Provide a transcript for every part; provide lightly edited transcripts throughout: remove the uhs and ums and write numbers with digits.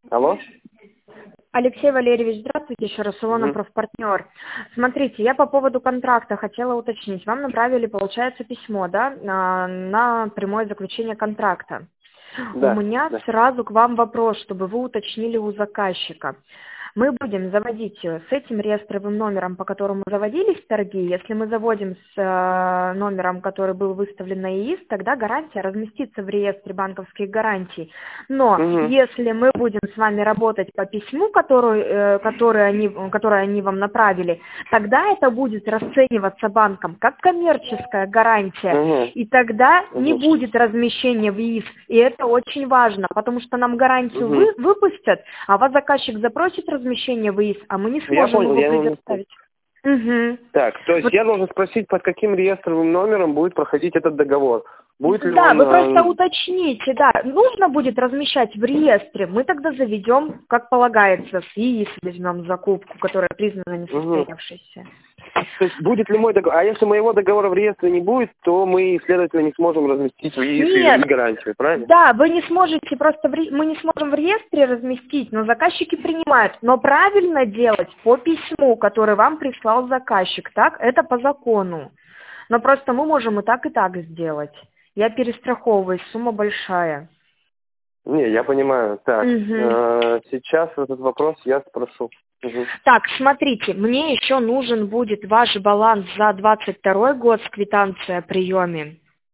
Алло? Алексей Валерьевич, здравствуйте, еще раз, Илона, профпартнер. Смотрите, я по поводу контракта хотела уточнить. Вам направили, получается, письмо, да, на прямое заключение контракта. Да, У меня сразу к вам вопрос, чтобы вы уточнили у заказчика. Мы будем заводить с этим реестровым номером, по которому заводились торги. Если мы заводим с номером, который был выставлен на ИИС, тогда гарантия разместится в реестре банковских гарантий. Но если мы будем с вами работать по письму, которое они вам направили, тогда это будет расцениваться банком как коммерческая гарантия. И тогда не будет размещения в ИИС. И это очень важно, потому что нам гарантию выпустят, а вас заказчик запросит размещение в ИИС, а мы не сможем его предоставить. Так, то есть я должен спросить, под каким реестровым номером будет проходить этот договор. Будет ли да, он, вы просто уточните, да, нужно будет размещать в реестре, мы тогда заведем, как полагается, с ИИС возьмем закупку, которая признана несостоявшейся. То есть будет ли мой договор, а если моего договора в реестре не будет, то мы, следовательно, не сможем разместить в ИИС и гарантию, правильно? Да, вы не сможете, мы не сможем в реестре разместить, но заказчики принимают. Но правильно делать по письму, которое вам прислал заказчик, так? Это по закону. Но просто мы можем и так сделать. Я перестраховываюсь, сумма большая. Не, я понимаю. Так, сейчас этот вопрос я спрошу. Так, смотрите, мне еще нужен будет ваш баланс за 22 год с квитанцией о приеме.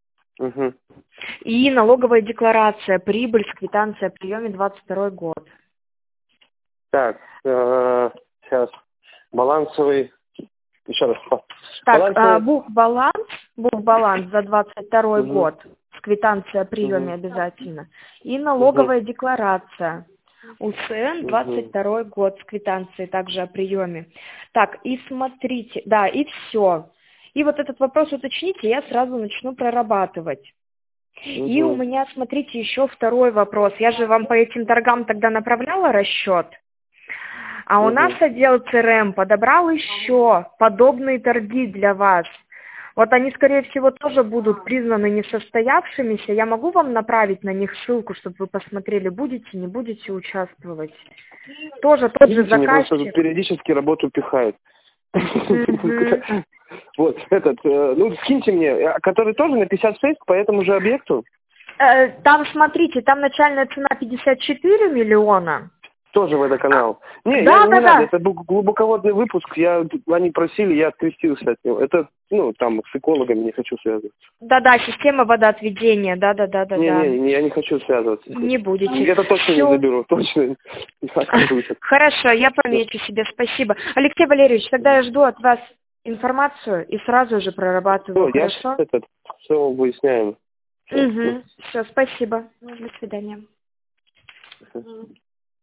И налоговая декларация, прибыль с квитанцией о приеме 22 год. Так, сейчас, балансовый, еще раз. Так, бухбаланс за 22 год с квитанцией о приеме обязательно. И налоговая декларация. УСН 22 год с квитанцией также о приеме. Так, и смотрите, да, и все. И вот этот вопрос уточните, я сразу начну прорабатывать. И у меня, смотрите, еще второй вопрос. Я же вам по этим торгам тогда направляла расчет. А у нас отдел ЦРМ подобрал еще подобные торги для вас. Вот они, скорее всего, тоже будут признаны несостоявшимися. Я могу вам направить на них ссылку, чтобы вы посмотрели, будете, не будете участвовать. Тоже тот же заказчик. Мне просто периодически работу пихают. Вот, скиньте мне, который тоже на 56 по этому же объекту? Там, смотрите, там начальная цена 54 миллиона. Тоже водоканал. Не надо, это был глубоководный выпуск, они просили, я открестился от него. Это, там, с экологами не хочу связываться. Да, система водоотведения, да. Не, я не хочу связываться. Не будете. Это точно не заберу, точно. Хорошо, я помечу себе, спасибо. Алексей Валерьевич, тогда я жду от вас информацию и сразу же прорабатываю, хорошо? Все выясняем. Все, спасибо. До свидания.